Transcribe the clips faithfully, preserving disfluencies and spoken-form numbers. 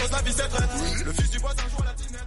base, la vie c'est traite. Le fils du voisin joue à la tinette.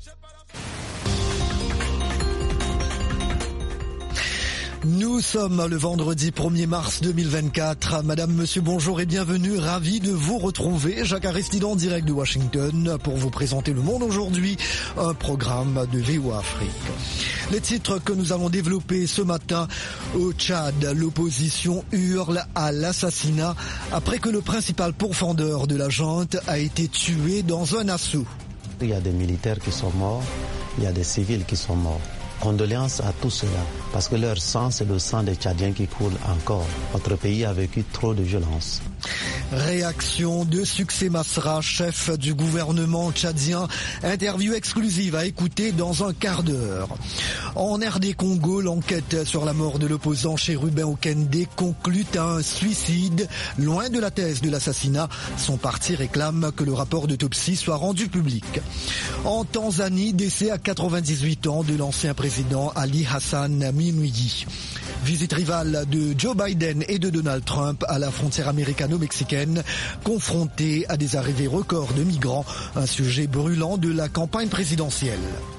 Nous sommes le vendredi premier mars deux mille vingt-quatre. Madame, monsieur, bonjour et bienvenue. Ravi de vous retrouver. Jacques Aristide en direct de Washington pour vous présenter Le Monde aujourd'hui, un programme de V O A Afrique. Les titres que nous allons développer ce matin au Tchad. L'opposition hurle à l'assassinat après que le principal pourfendeur de la junte a été tué dans un assaut. Il y a des militaires qui sont morts, il y a des civils qui sont morts. Condoléances à tout cela, parce que leur sang, c'est le sang des Tchadiens qui coule encore. Notre pays a vécu trop de violence. Réaction de Succès Masra, chef du gouvernement tchadien. Interview exclusive à écouter dans un quart d'heure. En R D Congo, l'enquête sur la mort de l'opposant Chérubin Okende conclut à un suicide. Loin de la thèse de l'assassinat, son parti réclame que le rapport d'autopsie soit rendu public. En Tanzanie, décès à quatre-vingt-dix-huit ans de l'ancien président président Ali Hassan Minouyi. Visite rivale de Joe Biden et de Donald Trump à la frontière américano-mexicaine, confrontés à des arrivées records de migrants, un sujet brûlant de la campagne présidentielle.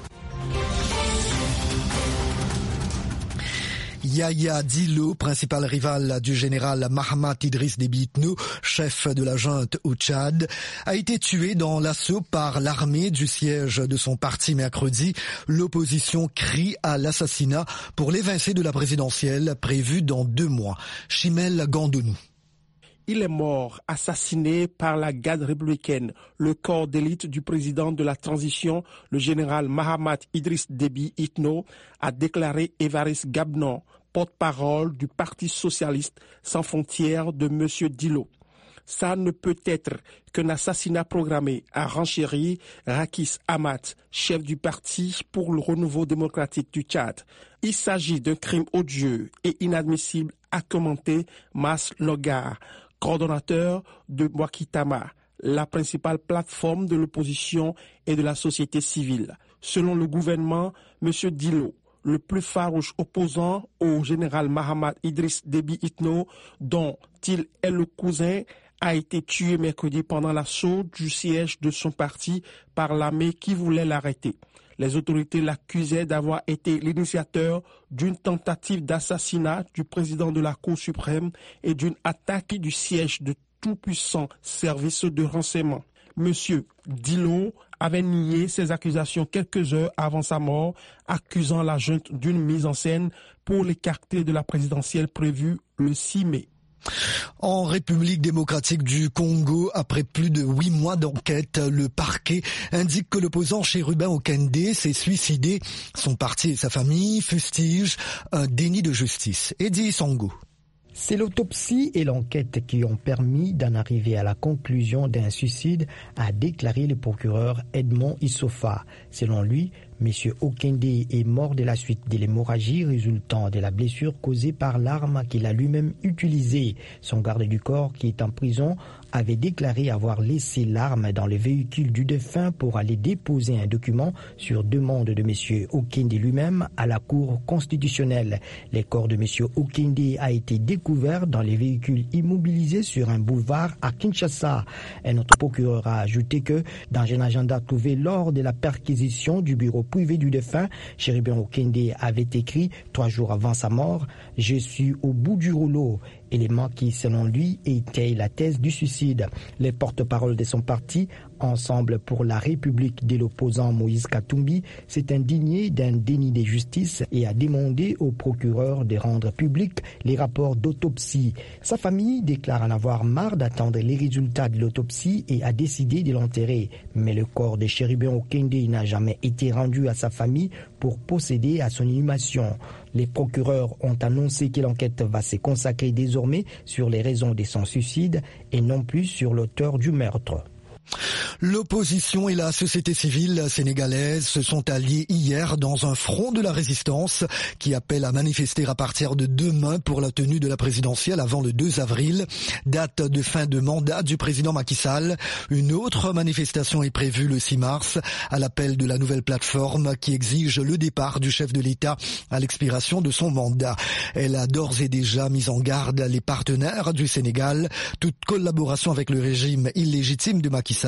Yahya Dillo, principal rival du général Mahamat Idriss Déby Itno, chef de la junte au Tchad, a été tué dans l'assaut par l'armée du siège de son parti mercredi. L'opposition crie à l'assassinat pour l'évincé de la présidentielle prévue dans deux mois. Chimel Gandonou. Il est mort, assassiné par la garde républicaine, le corps d'élite du président de la transition, le général Mahamat Idriss Déby Itno, a déclaré Évariste Gabnon, porte-parole du Parti socialiste sans frontières de M. Dillo. Ça ne peut être qu'un assassinat programmé, a renchéri Rakis Hamad, chef du Parti pour le renouveau démocratique du Tchad. Il s'agit d'un crime odieux et inadmissible, a commenté Mas Logar, coordonnateur de Wakitama, la principale plateforme de l'opposition et de la société civile. Selon le gouvernement, M. Dillo, le plus farouche opposant au général Mahamat Idriss Déby Itno, dont il est le cousin, a été tué mercredi pendant l'assaut du siège de son parti par l'armée qui voulait l'arrêter. Les autorités l'accusaient d'avoir été l'initiateur d'une tentative d'assassinat du président de la Cour suprême et d'une attaque du siège de tout-puissant service de renseignement. Monsieur Dillo avait nié ces accusations quelques heures avant sa mort, accusant la junte d'une mise en scène pour l'écarter de la présidentielle prévue le six mai. En République démocratique du Congo, après plus de huit mois d'enquête, le parquet indique que l'opposant Chérubin Okende s'est suicidé. Son parti et sa famille fustigent un déni de justice. Eddie Sango. C'est l'autopsie et l'enquête qui ont permis d'en arriver à la conclusion d'un suicide, a déclaré le procureur Edmond Issofa. Selon lui, M. Okende est mort de la suite de l'hémorragie résultant de la blessure causée par l'arme qu'il a lui-même utilisée. Son garde du corps, qui est en prison, avait déclaré avoir laissé l'arme dans le véhicule du défunt pour aller déposer un document sur demande de M. Okende lui-même à la Cour constitutionnelle. Le corps de M. Okende a été découvert dans les véhicules immobilisés sur un boulevard à Kinshasa. Un autre procureur a ajouté que, dans un agenda trouvé lors de la perquisition du bureau privé du défunt, Chérubin Okende avait écrit trois jours avant sa mort « Je suis au bout du rouleau », élément qui, selon lui, était la thèse du suicide. Les porte-parole de son parti, Ensemble pour la République de l'opposant Moïse Katumbi, s'est indigné d'un déni de justice et a demandé au procureur de rendre public les rapports d'autopsie. Sa famille déclare en avoir marre d'attendre les résultats de l'autopsie et a décidé de l'enterrer. Mais le corps de Chérubin Okende n'a jamais été rendu à sa famille pour procéder à son inhumation. Les procureurs ont annoncé que l'enquête va se consacrer désormais sur les raisons de son suicide et non plus sur l'auteur du meurtre. L'opposition et la société civile sénégalaise se sont alliés hier dans un front de la résistance qui appelle à manifester à partir de demain pour la tenue de la présidentielle avant le deux avril, date de fin de mandat du président Macky Sall. Une autre manifestation est prévue le six mars à l'appel de la nouvelle plateforme qui exige le départ du chef de l'État à l'expiration de son mandat. Elle a d'ores et déjà mis en garde les partenaires du Sénégal. Toute collaboration avec le régime illégitime de Macky Sall a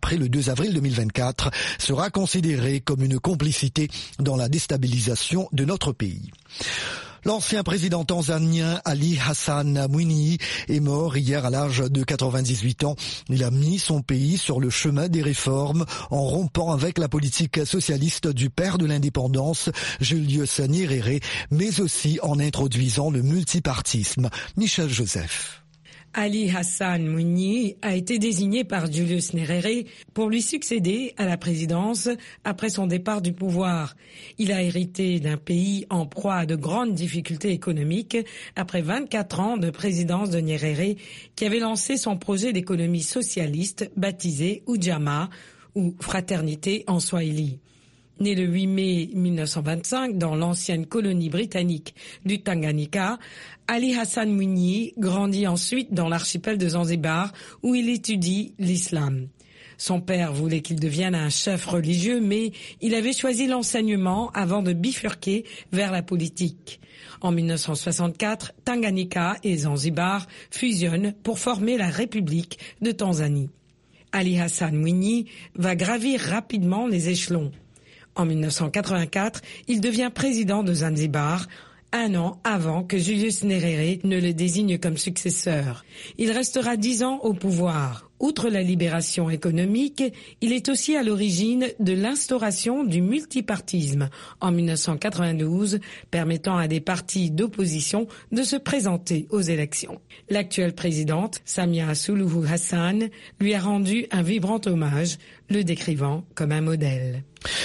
après le deux avril deux mille vingt-quatre sera considérée comme une complicité dans la déstabilisation de notre pays. L'ancien président tanzanien Ali Hassan Mwinyi est mort hier à l'âge de quatre-vingt-dix-huit ans. Il a mis son pays sur le chemin des réformes en rompant avec la politique socialiste du père de l'indépendance, Julius Nyerere, mais aussi en introduisant le multipartisme. Michel Joseph. Ali Hassan Mwinyi a été désigné par Julius Nyerere pour lui succéder à la présidence après son départ du pouvoir. Il a hérité d'un pays en proie à de grandes difficultés économiques après vingt-quatre ans de présidence de Nyerere qui avait lancé son projet d'économie socialiste baptisé Ujamaa ou Fraternité en Swahili. Né le huit mai mille neuf cent vingt-cinq dans l'ancienne colonie britannique du Tanganyika, Ali Hassan Mwinyi grandit ensuite dans l'archipel de Zanzibar où il étudie l'islam. Son père voulait qu'il devienne un chef religieux, mais il avait choisi l'enseignement avant de bifurquer vers la politique. En mille neuf cent soixante-quatre, Tanganyika et Zanzibar fusionnent pour former la République de Tanzanie. Ali Hassan Mwinyi va gravir rapidement les échelons. En mille neuf cent quatre-vingt-quatre, il devient président de Zanzibar, un an avant que Julius Nyerere ne le désigne comme successeur. Il restera dix ans au pouvoir. Outre la libération économique, il est aussi à l'origine de l'instauration du multipartisme en mille neuf cent quatre-vingt-douze, permettant à des partis d'opposition de se présenter aux élections. L'actuelle présidente, Samia Suluhu Hassan, lui a rendu un vibrant hommage, le décrivant comme un modèle.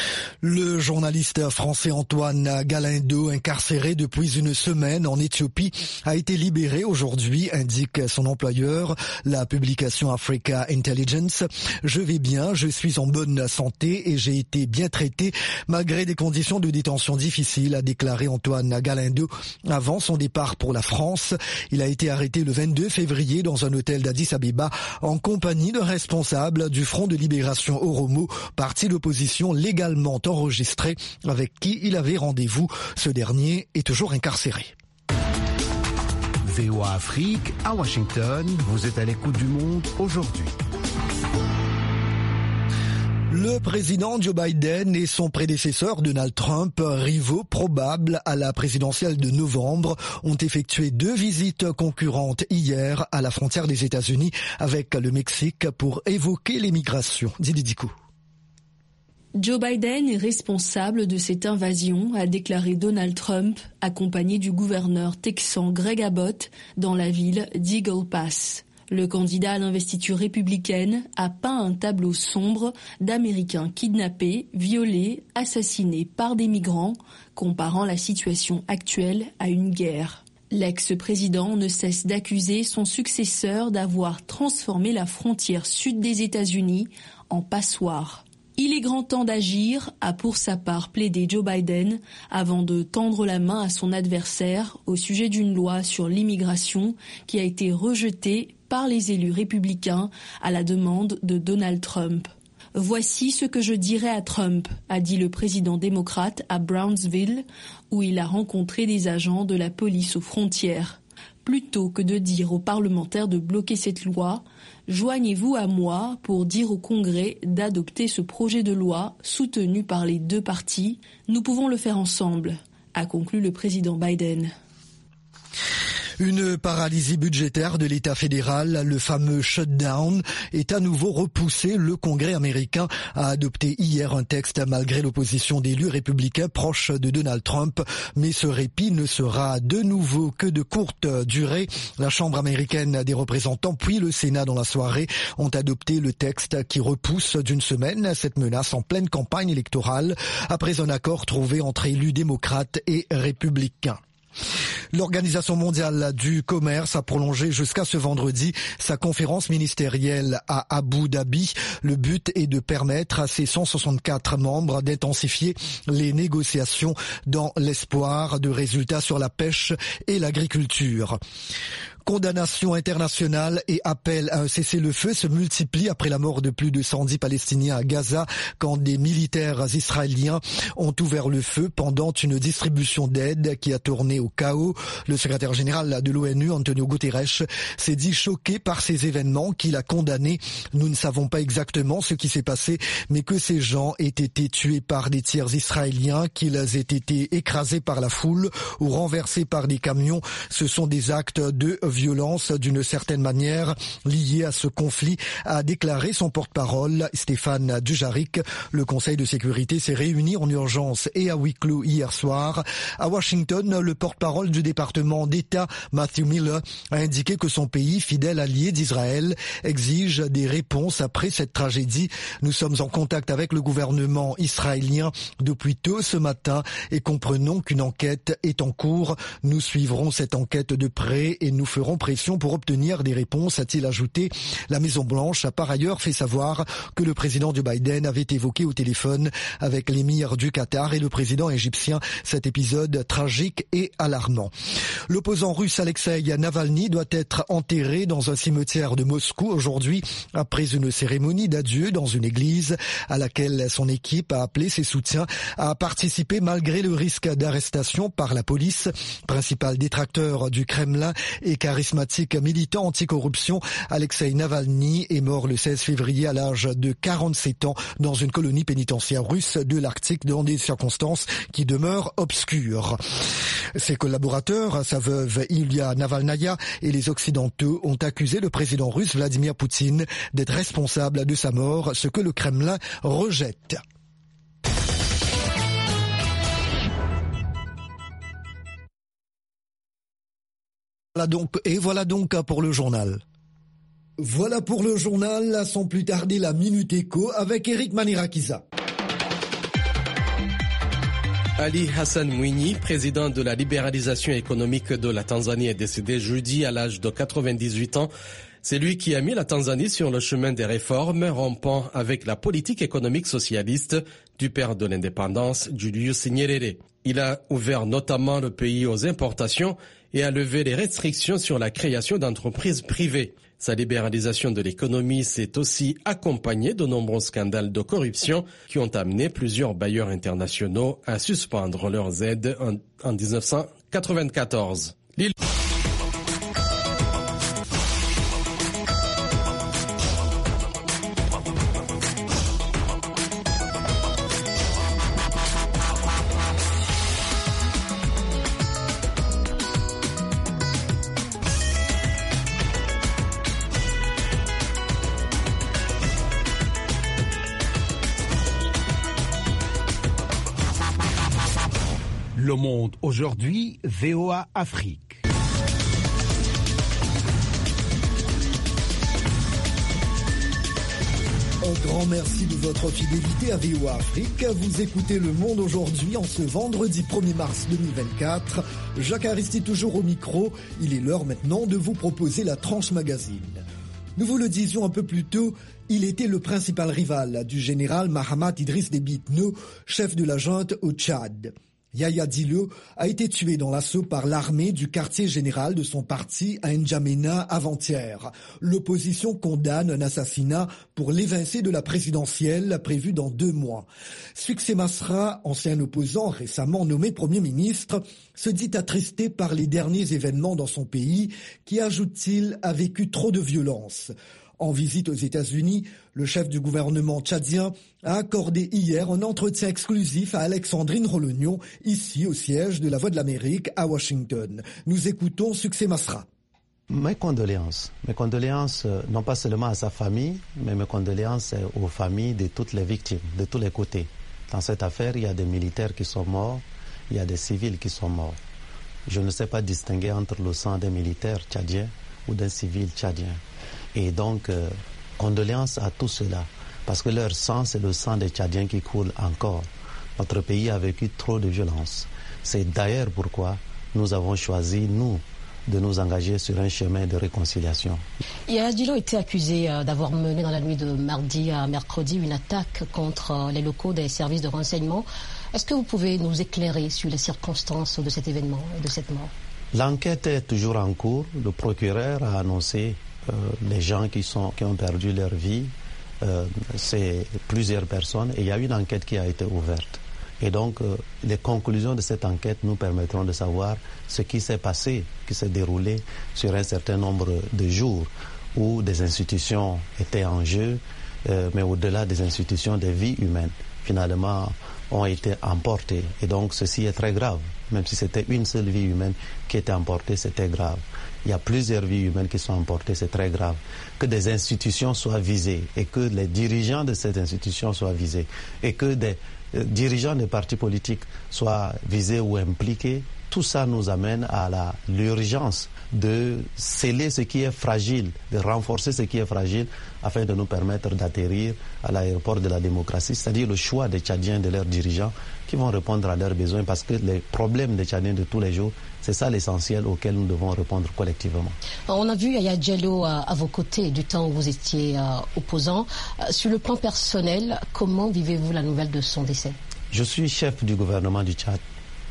Le journaliste français Antoine Galindo, incarcéré depuis une semaine en Éthiopie, a été libéré aujourd'hui, indique son employeur, la publication Africa Intelligence. Je vais bien, je suis en bonne santé et j'ai été bien traité malgré des conditions de détention difficiles, a déclaré Antoine Galindo avant son départ pour la France. Il a été arrêté le vingt-deux février dans un hôtel d'Addis Abeba en compagnie de responsables du Front de Libération Oromo, parti d'opposition légalement enregistré avec qui il avait rendez-vous. Ce dernier est toujours incarcéré. V O A Afrique, à Washington, vous êtes à l'écoute du monde aujourd'hui. Le président Joe Biden et son prédécesseur Donald Trump, rivaux probables à la présidentielle de novembre, ont effectué deux visites concurrentes hier à la frontière des États-Unis avec le Mexique pour évoquer l'immigration. Didi Dikou. Joe Biden est responsable de cette invasion, a déclaré Donald Trump, accompagné du gouverneur texan Greg Abbott dans la ville d'Eagle Pass. Le candidat à l'investiture républicaine a peint un tableau sombre d'Américains kidnappés, violés, assassinés par des migrants, comparant la situation actuelle à une guerre. L'ex-président ne cesse d'accuser son successeur d'avoir transformé la frontière sud des États-Unis en passoire. Il est grand temps d'agir, a pour sa part plaidé Joe Biden, avant de tendre la main à son adversaire au sujet d'une loi sur l'immigration qui a été rejetée par les élus républicains à la demande de Donald Trump. « Voici ce que je dirais à Trump », a dit le président démocrate à Brownsville, où il a rencontré des agents de la police aux frontières. Plutôt que de dire aux parlementaires de bloquer cette loi, joignez-vous à moi pour dire au Congrès d'adopter ce projet de loi soutenu par les deux partis. Nous pouvons le faire ensemble, a conclu le président Biden. Une paralysie budgétaire de l'État fédéral, le fameux shutdown, est à nouveau repoussé. Le Congrès américain a adopté hier un texte malgré l'opposition d'élus républicains proches de Donald Trump. Mais ce répit ne sera de nouveau que de courte durée. La Chambre américaine des représentants puis le Sénat dans la soirée ont adopté le texte qui repousse d'une semaine cette menace en pleine campagne électorale après un accord trouvé entre élus démocrates et républicains. L'Organisation mondiale du commerce a prolongé jusqu'à ce vendredi sa conférence ministérielle à Abu Dhabi. Le but est de permettre à ses cent soixante-quatre membres d'intensifier les négociations dans l'espoir de résultats sur la pêche et l'agriculture. Condamnation internationale et appel à un cessez-le-feu se multiplient après la mort de plus de cent dix Palestiniens à Gaza quand des militaires israéliens ont ouvert le feu pendant une distribution d'aide qui a tourné au chaos. Le secrétaire général de l'ONU, Antonio Guterres, s'est dit choqué par ces événements qu'il a condamnés. Nous ne savons pas exactement ce qui s'est passé, mais que ces gens aient été tués par des tirs israéliens, qu'ils aient été écrasés par la foule ou renversés par des camions, ce sont des actes de violence d'une certaine manière liés à ce conflit, a déclaré son porte-parole Stéphane Dujarric. Le Conseil de sécurité s'est réuni en urgence et à huis clos hier soir. À Washington, le porte-parole du département d'État, Matthew Miller, a indiqué que son pays, fidèle allié d'Israël, exige des réponses après cette tragédie. Nous sommes en contact avec le gouvernement israélien depuis tôt ce matin et comprenons qu'une enquête est en cours. Nous suivrons cette enquête de près et nous ferons pression pour obtenir des réponses, a-t-il ajouté. La Maison-Blanche a par ailleurs fait savoir que le président Joe Biden avait évoqué au téléphone avec l'émir du Qatar et le président égyptien cet épisode tragique et alarmant. L'opposant russe Alexei Navalny doit être enterré dans un cimetière de Moscou aujourd'hui après une cérémonie d'adieu dans une église à laquelle son équipe a appelé ses soutiens à participer malgré le risque d'arrestation par la police. Principal détracteur du Kremlin et charismatique militant anticorruption, Alexei Navalny est mort le seize février à l'âge de quarante-sept ans dans une colonie pénitentiaire russe de l'Arctique dans des circonstances qui demeurent obscures. Ses collaborateurs, sa veuve Yulia Navalnaya et les Occidentaux ont accusé le président russe Vladimir Poutine d'être responsable de sa mort, ce que le Kremlin rejette. Voilà donc, et voilà donc pour le journal. Voilà pour le journal, sans plus tarder la Minute Éco avec Eric Manirakiza. Ali Hassan Mwinyi, président de la libéralisation économique de la Tanzanie, est décédé jeudi à l'âge de quatre-vingt-dix-huit ans. C'est lui qui a mis la Tanzanie sur le chemin des réformes, rompant avec la politique économique socialiste du père de l'indépendance, Julius Nyerere. Il a ouvert notamment le pays aux importations et a levé les restrictions sur la création d'entreprises privées. Sa libéralisation de l'économie s'est aussi accompagnée de nombreux scandales de corruption qui ont amené plusieurs bailleurs internationaux à suspendre leurs aides en, en dix-neuf cent quatre-vingt-quatorze. L'île Le Monde aujourd'hui, V O A Afrique. Un grand merci de votre fidélité à V O A Afrique. Vous écoutez Le Monde aujourd'hui en ce vendredi premier mars deux mille vingt-quatre. Jacques Aristide toujours au micro. Il est l'heure maintenant de vous proposer la tranche magazine. Nous vous le disions un peu plus tôt, il était le principal rival du général Mahamat Idriss Déby Itno, chef de la junte au Tchad. Yahya Dillo a été tué dans l'assaut par l'armée du quartier général de son parti à N'Djamena avant-hier. L'opposition condamne un assassinat pour l'évincé de la présidentielle prévu dans deux mois. Succès Masra, ancien opposant récemment nommé Premier ministre, se dit attristé par les derniers événements dans son pays qui, ajoute-t-il, a vécu trop de violence. En visite aux États-Unis, le chef du gouvernement tchadien a accordé hier un entretien exclusif à Alexandrine Rolognon, ici au siège de la Voix de l'Amérique à Washington. Nous écoutons Succès Masra. Mes condoléances. Mes condoléances non pas seulement à sa famille, mais mes condoléances aux familles de toutes les victimes, de tous les côtés. Dans cette affaire, il y a des militaires qui sont morts, il y a des civils qui sont morts. Je ne sais pas distinguer entre le sang d'un militaire tchadien ou d'un civil tchadien. Et donc, euh, condoléances à tout cela, parce que leur sang, c'est le sang des Tchadiens qui coule encore. Notre pays a vécu trop de violence. C'est d'ailleurs pourquoi nous avons choisi, nous, de nous engager sur un chemin de réconciliation. Yahya Dillo était accusé euh, d'avoir mené dans la nuit de mardi à mercredi une attaque contre euh, les locaux des services de renseignement. Est-ce que vous pouvez nous éclairer sur les circonstances de cet événement et de cette mort ? L'enquête est toujours en cours. Le procureur a annoncé euh, les gens qui, sont, qui ont perdu leur vie. Euh, c'est plusieurs personnes et il y a une enquête qui a été ouverte. Et donc, euh, les conclusions de cette enquête nous permettront de savoir ce qui s'est passé, qui s'est déroulé sur un certain nombre de jours où des institutions étaient en jeu, euh, mais au-delà des institutions, des vies humaines, finalement, ont été emportées. Et donc, ceci est très grave. Même si c'était une seule vie humaine qui était emportée, c'était grave. Il y a plusieurs vies humaines qui sont emportées, c'est très grave. Que des institutions soient visées et que les dirigeants de ces institutions soient visés et que des euh, dirigeants des partis politiques soient visés ou impliqués, tout ça nous amène à la, l'urgence de sceller ce qui est fragile, de renforcer ce qui est fragile afin de nous permettre d'atterrir à l'aéroport de la démocratie, c'est-à-dire le choix des Tchadiens et de leurs dirigeants qui vont répondre à leurs besoins parce que les problèmes des Tchadiens de tous les jours, c'est ça l'essentiel auquel nous devons répondre collectivement. On a vu Yaya Diallo à, à vos côtés du temps où vous étiez euh, opposant. Euh, sur le plan personnel, comment vivez-vous la nouvelle de son décès? Je suis chef du gouvernement du Tchad.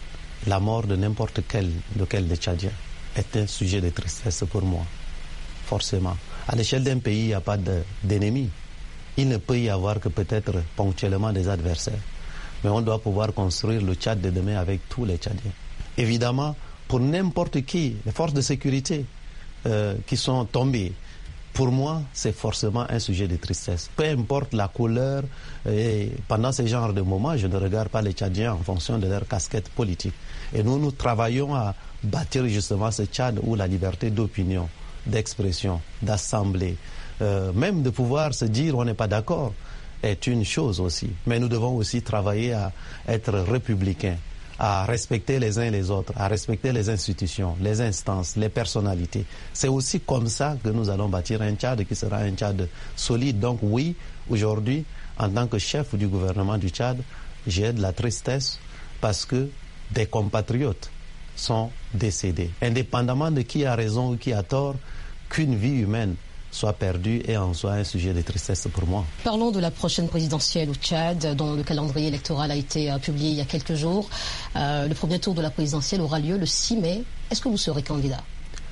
La mort de n'importe quel, lequel des Tchadiens est un sujet de tristesse pour moi, forcément. À l'échelle d'un pays, il n'y a pas de, d'ennemis. Il ne peut y avoir que peut-être ponctuellement des adversaires. Mais on doit pouvoir construire le Tchad de demain avec tous les Tchadiens. Évidemment, pour n'importe qui, les forces de sécurité euh, qui sont tombées, pour moi, c'est forcément un sujet de tristesse. Peu importe la couleur, et pendant ce genre de moments, je ne regarde pas les Tchadiens en fonction de leur casquette politique. Et nous, nous travaillons à bâtir justement ce Tchad où la liberté d'opinion, d'expression, d'assemblée, euh, même de pouvoir se dire on n'est pas d'accord, est une chose aussi. Mais nous devons aussi travailler à être républicains, à respecter les uns les autres, à respecter les institutions, les instances, les personnalités. C'est aussi comme ça que nous allons bâtir un Tchad qui sera un Tchad solide. Donc oui, aujourd'hui, en tant que chef du gouvernement du Tchad, j'ai de la tristesse parce que des compatriotes sont décédés. Indépendamment de qui a raison ou qui a tort, qu'une vie humaine soit perdue est en soi un sujet de tristesse pour moi. Parlons de la prochaine présidentielle au Tchad, dont le calendrier électoral a été euh, publié il y a quelques jours. Euh, le premier tour de la présidentielle aura lieu le six mai. Est-ce que vous serez candidat?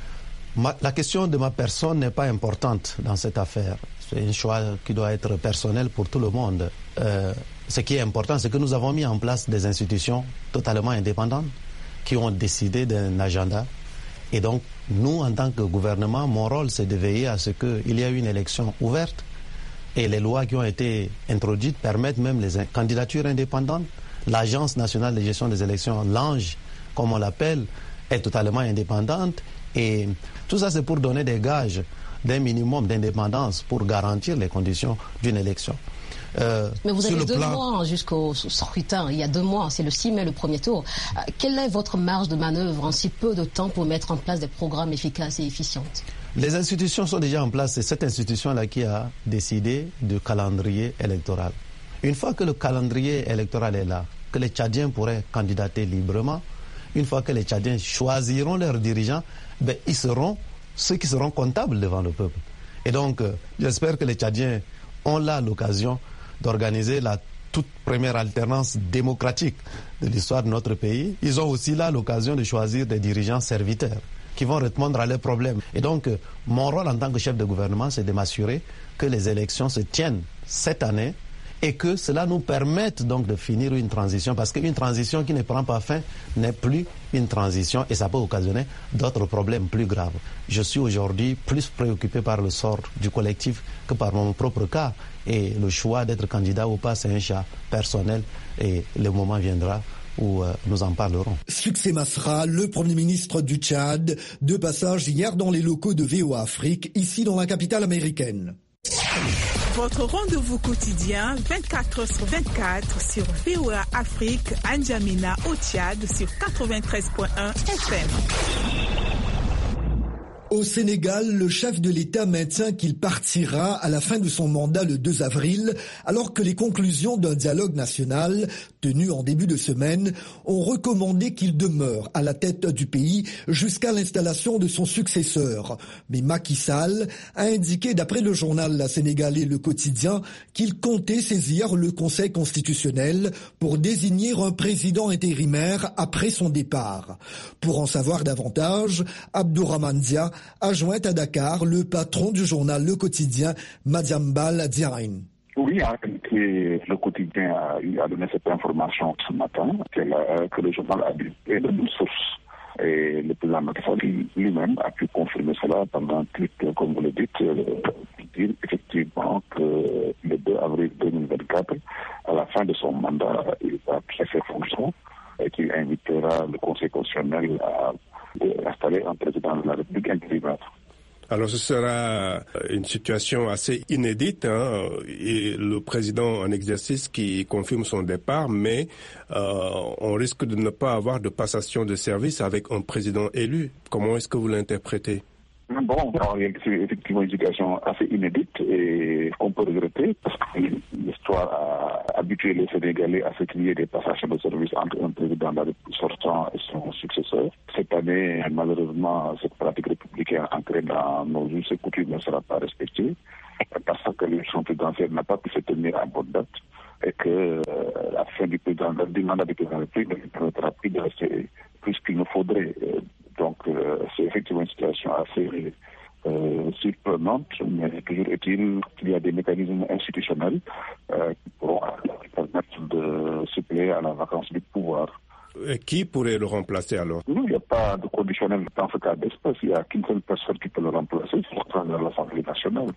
Ma, la question de ma personne n'est pas importante dans cette affaire. C'est un choix qui doit être personnel pour tout le monde. Euh, ce qui est important, c'est que nous avons mis en place des institutions totalement indépendantes qui ont décidé d'un agenda. Et donc, nous, en tant que gouvernement, mon rôle, c'est de veiller à ce qu'il y ait une élection ouverte. Et les lois qui ont été introduites permettent même les candidatures indépendantes. L'Agence nationale de gestion des élections, l'ANGE, comme on l'appelle, est totalement indépendante. Et tout ça, c'est pour donner des gages d'un minimum d'indépendance pour garantir les conditions d'une élection. Euh, Mais vous avez deux plan... mois jusqu'au scrutin, il y a deux mois, c'est le six mai le premier tour. Euh, quelle est votre marge de manœuvre en si peu de temps pour mettre en place des programmes efficaces et efficients? Les institutions sont déjà en place, c'est cette institution-là qui a décidé du calendrier électoral. Une fois que le calendrier électoral est là, que les Tchadiens pourraient candidater librement, une fois que les Tchadiens choisiront leurs dirigeants, ben, ils seront ceux qui seront comptables devant le peuple. Et donc, euh, j'espère que les Tchadiens ont là l'occasion d'organiser la toute première alternance démocratique de l'histoire de notre pays. Ils ont aussi là l'occasion de choisir des dirigeants serviteurs qui vont répondre à leurs problèmes. Et donc, euh, mon rôle en tant que chef de gouvernement, c'est de m'assurer que les élections se tiennent cette année et que cela nous permette donc de finir une transition, parce qu'une transition qui ne prend pas fin n'est plus une transition et ça peut occasionner d'autres problèmes plus graves. Je suis aujourd'hui plus préoccupé par le sort du collectif que par mon propre cas, et le choix d'être candidat ou pas, c'est un choix personnel et le moment viendra où euh, nous en parlerons. Succès Masra, le Premier ministre du Tchad, de passage hier dans les locaux de V O A Afrique, ici dans la capitale américaine. Votre rendez-vous quotidien vingt-quatre heures sur vingt-quatre sur V O A Afrique, N'Djamena au Tchad sur quatre-vingt-treize point un F M. Au Sénégal, le chef de l'État maintient qu'il partira à la fin de son mandat le deux avril, alors que les conclusions d'un dialogue national tenu en début de semaine ont recommandé qu'il demeure à la tête du pays jusqu'à l'installation de son successeur. Mais Macky Sall a indiqué, d'après le journal sénégalais Le Quotidien, qu'il comptait saisir le Conseil constitutionnel pour désigner un président intérimaire après son départ. Pour en savoir davantage, Abdourahmane Dia a joint à Dakar le patron du journal Le Quotidien, Madiambal Diagne. Oui, en réalité, Le Quotidien a, a donné cette information ce matin, que, la, que le journal a dit et de deux sources. Et le président Macky Sall lui-même a pu confirmer cela pendant un tweet, comme vous le dites, euh, dire effectivement que le deux avril deux mille vingt-quatre, à la fin de son mandat, il va quitter ses fonctions et qu'il invitera le Conseil constitutionnel à installer un président de la République intérimaire. Alors ce sera une situation assez inédite, hein, et le président en exercice qui confirme son départ, mais euh, on risque de ne pas avoir de passation de service avec un président élu. Comment est-ce que vous l'interprétez? Bon, c'est effectivement une situation assez inédite et qu'on peut regretter parce que l'histoire a habitué les Sénégalais à ce qu'il y ait des passations de service entre un président sortant et son successeur. Cette année, malheureusement, cette pratique républicaine ancrée dans nos us et coutumes ne sera pas respectée parce que l'élection présidentielle n'a pas pu se tenir à bonne date et que euh, la fin du, président, du mandat du président de la République ne permettra plus de rester plus qu'il ne faudrait. Donc, euh, c'est effectivement une situation assez euh, surprenante, mais toujours est-il qu'il y a des mécanismes institutionnels euh, qui pourront permettre de suppléer à la vacance du pouvoir. Et qui pourrait le remplacer alors? Non, il n'y a pas de conditionnel dans ce cas d'espèce. Il n'y a qu'une seule personne qui peut le remplacer, c'est le président de l'Assemblée nationale.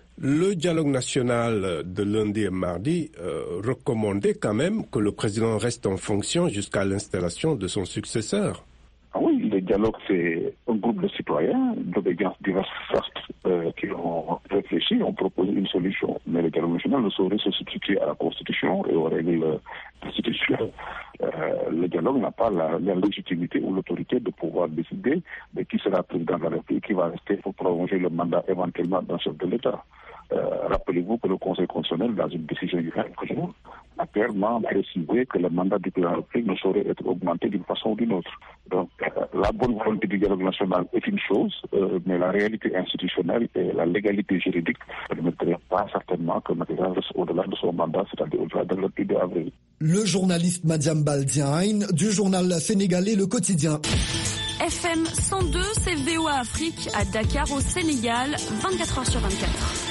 Le dialogue national de lundi et mardi euh, recommandait quand même que le président reste en fonction jusqu'à l'installation de son successeur. Ah oui, le dialogue, c'est un groupe de citoyens d'obédience diverses euh, qui ont réfléchi, ont proposé une solution. Mais le dialogue national ne saurait se substituer à la Constitution et aux règles constitutionnelles. Euh, le dialogue n'a pas la, la légitimité ou l'autorité de pouvoir décider de qui sera président de la République, qui va rester pour prolonger le mandat éventuellement d'un chef de l'État. Euh, rappelez-vous que le Conseil constitutionnel, dans une décision du vingt jours, a clairement précisé que le mandat du président de la République ne saurait être augmenté d'une façon ou d'une autre. Donc, euh, la bonne volonté du dialogue national est une chose, euh, mais la réalité institutionnelle et la légalité juridique ne permettraient pas certainement que Macky Sall reste au-delà de son mandat, c'est-à-dire au-delà de le deux avril. Le journaliste Madiambal Diagne du journal sénégalais Le Quotidien. F M cent deux, c'est V O A Afrique à Dakar au Sénégal, vingt-quatre heures sur vingt-quatre.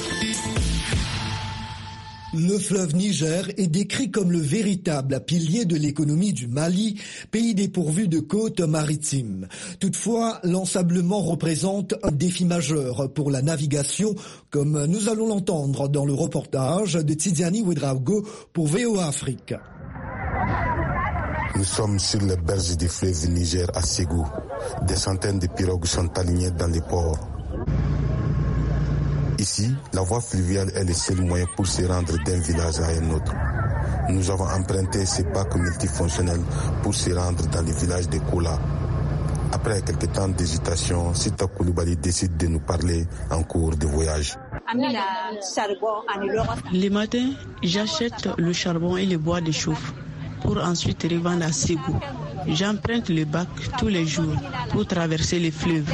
Le fleuve Niger est décrit comme le véritable pilier de l'économie du Mali, pays dépourvu de côtes maritimes. Toutefois, l'ensablement représente un défi majeur pour la navigation, comme nous allons l'entendre dans le reportage de Tidiane Ouedraogo pour V O A Afrique. Nous sommes sur les berges du fleuve Niger à Ségou. Des centaines de pirogues sont alignées dans les ports. Ici, la voie fluviale est le seul moyen pour se rendre d'un village à un autre. Nous avons emprunté ces bacs multifonctionnels pour se rendre dans le village de Kola. Après quelques temps d'hésitation, Sita Koulibaly décide de nous parler en cours de voyage. Les matins, j'achète le charbon et le bois de chauffe pour ensuite revendre à Ségou. J'emprunte le bac tous les jours pour traverser les fleuves.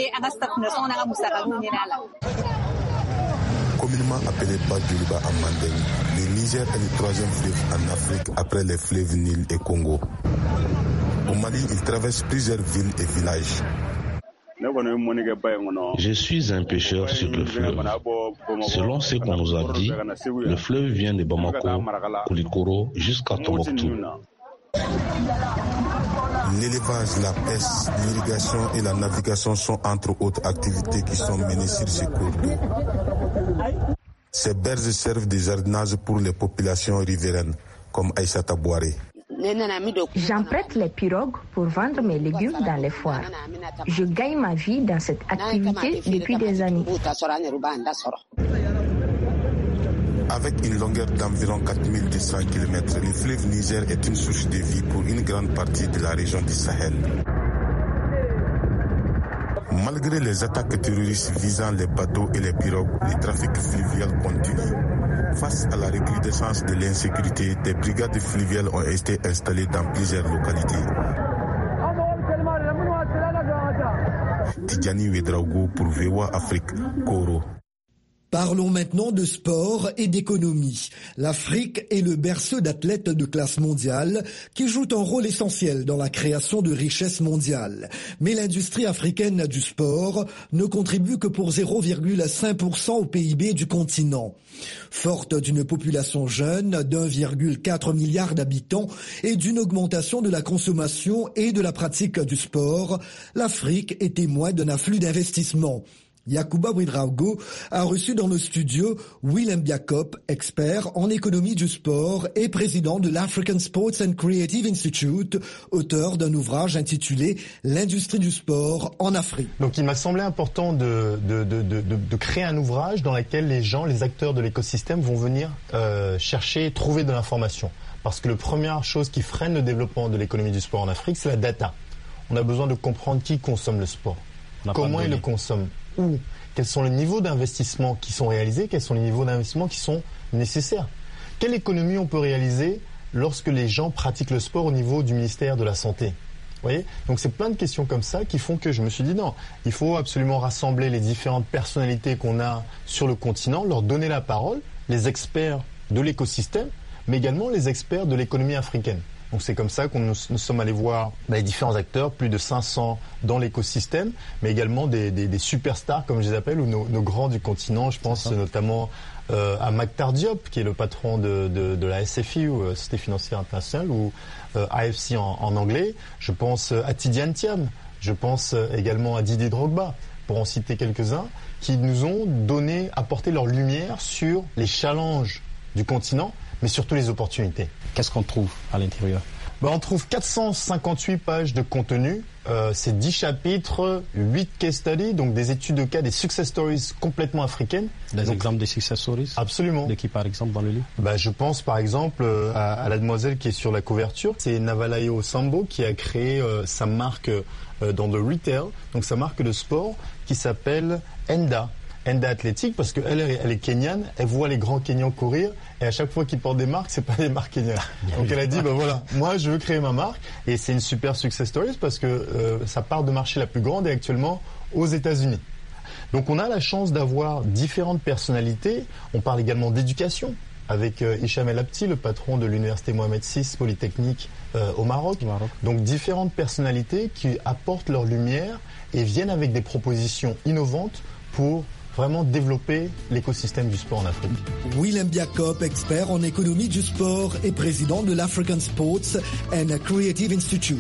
Communément appelé Badjouliba en Mandeng, le Niger est le troisième fleuve en Afrique après les fleuves Nil et Congo. Au Mali, il traverse plusieurs villes et villages. Je suis un pêcheur sur le fleuve. Selon ce qu'on nous a dit, le fleuve vient de Bamako, Koulikoro jusqu'à Tombouctou. L'élevage, la pêche, l'irrigation et la navigation sont entre autres activités qui sont menées sur ce cours d'eau. Ces berges servent de jardinage pour les populations riveraines, comme Aïssata Bouaré. J'emprunte les pirogues pour vendre mes légumes dans les foires. Je gagne ma vie dans cette activité depuis des années. Avec une longueur d'environ quatre mille deux cents kilomètres, le fleuve Niger est une source de vie pour une grande partie de la région du Sahel. Malgré les attaques terroristes visant les bateaux et les pirogues, le trafic fluvial continue. Face à la recrudescence de l'insécurité, des brigades fluviales ont été installées dans plusieurs localités. Tidjani Ouedraogo pour V O A Afrique, Koro. Parlons maintenant de sport et d'économie. L'Afrique est le berceau d'athlètes de classe mondiale qui jouent un rôle essentiel dans la création de richesses mondiales. Mais l'industrie africaine du sport ne contribue que pour zéro virgule cinq pour cent au P I B du continent. Forte d'une population jeune d'un virgule quatre milliard d'habitants et d'une augmentation de la consommation et de la pratique du sport, l'Afrique est témoin d'un afflux d'investissements. Yacouba Ouedraogo a reçu dans le studio Willem Biakop, expert en économie du sport et président de l'African Sports and Creative Institute, auteur d'un ouvrage intitulé « L'industrie du sport en Afrique ». Donc il m'a semblé important de, de, de, de, de créer un ouvrage dans lequel les gens, les acteurs de l'écosystème vont venir euh, chercher, trouver de l'information. Parce que la première chose qui freine le développement de l'économie du sport en Afrique, c'est la data. On a besoin de comprendre qui consomme le sport, comment il le consomme, où, quels sont les niveaux d'investissement qui sont réalisés, quels sont les niveaux d'investissement qui sont nécessaires. Quelle économie on peut réaliser lorsque les gens pratiquent le sport au niveau du ministère de la Santé? Vous voyez? Donc c'est plein de questions comme ça qui font que je me suis dit non, il faut absolument rassembler les différentes personnalités qu'on a sur le continent, leur donner la parole, les experts de l'écosystème, mais également les experts de l'économie africaine. Donc c'est comme ça qu'on nous, nous sommes allés voir les différents acteurs, plus de cinq cents dans l'écosystème, mais également des, des, des superstars, comme je les appelle, ou nos, nos grands du continent. Je pense notamment euh, à Mactar Diop, qui est le patron de, de, de la S F I, ou euh, Société Financière Internationale, ou euh, A F C en, en anglais. Je pense à Tidiane Thiam. Je pense également à Didier Drogba, pour en citer quelques-uns, qui nous ont donné, apporté leur lumière sur les challenges du continent, mais surtout les opportunités. Qu'est-ce qu'on trouve à l'intérieur? Ben, on trouve quatre cent cinquante-huit pages de contenu, euh, c'est dix chapitres, huit case studies, donc des études de cas, des success stories complètement africaines. Des donc, exemples des success stories? Absolument. De qui par exemple dans le livre? Ben, je pense par exemple euh, à, à la demoiselle qui est sur la couverture, c'est Navalayo Sambo qui a créé euh, sa marque euh, dans le retail, donc sa marque de sport qui s'appelle Enda. Enda Athletic, parce qu'elle elle est kenyane, elle voit les grands Kenyans courir, et à chaque fois qu'ils portent des marques, c'est pas des marques kenyanes. Donc elle a dit, ben voilà, moi je veux créer ma marque, et c'est une super success story parce que euh, ça part de marché la plus grande est actuellement aux États-Unis. Donc on a la chance d'avoir différentes personnalités. On parle également d'éducation avec euh, Hicham El Abti, le patron de l'université Mohamed six Polytechnique euh, au Maroc. Maroc. Donc différentes personnalités qui apportent leur lumière et viennent avec des propositions innovantes pour vraiment développer l'écosystème du sport en Afrique. Willem Biakop, expert en économie du sport et président de l'African Sports and Creative Institute.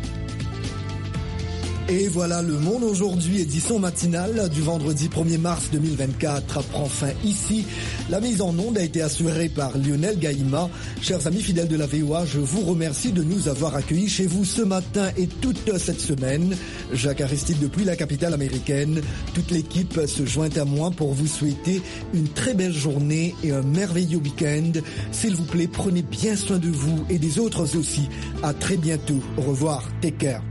Et voilà, Le Monde aujourd'hui, édition matinale du vendredi premier mars deux mille vingt-quatre prend fin ici. La mise en onde a été assurée par Lionel Gaïma. Chers amis fidèles de la V O A, je vous remercie de nous avoir accueillis chez vous ce matin et toute cette semaine. Jacques Aristide depuis la capitale américaine. Toute l'équipe se joint à moi pour vous souhaiter une très belle journée et un merveilleux week-end. S'il vous plaît, prenez bien soin de vous et des autres aussi. À très bientôt. Au revoir. Take care.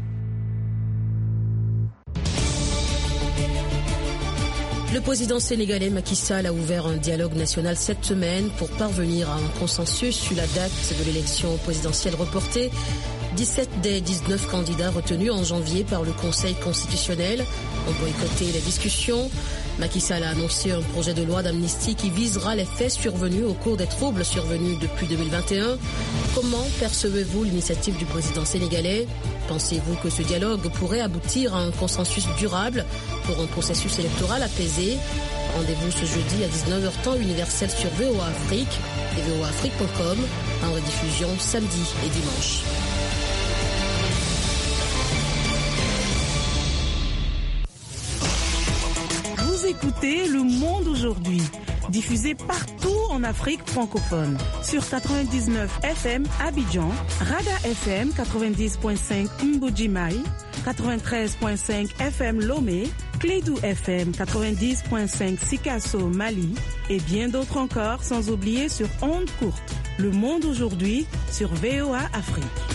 Le président sénégalais Macky Sall a ouvert un dialogue national cette semaine pour parvenir à un consensus sur la date de l'élection présidentielle reportée. dix-sept des dix-neuf candidats retenus en janvier par le Conseil constitutionnel ont boycotté les discussions. Macky Sall a annoncé un projet de loi d'amnistie qui visera les faits survenus au cours des troubles survenus depuis deux mille vingt et un. Comment percevez-vous l'initiative du président sénégalais? Pensez-vous que ce dialogue pourrait aboutir à un consensus durable pour un processus électoral apaisé? Rendez-vous ce jeudi à dix-neuf heures temps universel sur V O A Afrique et V O A Afrique point com en rediffusion samedi et dimanche. Vous écoutez Le Monde aujourd'hui, diffusé partout en Afrique francophone, sur quatre-vingt-dix-neuf F M Abidjan, Rada F M quatre-vingt-dix point cinq Mbujimai, quatre-vingt-treize point cinq F M Lomé, Clédou F M quatre-vingt-dix point cinq Sikasso Mali et bien d'autres encore, sans oublier sur ondes courtes. Le Monde aujourd'hui sur V O A Afrique.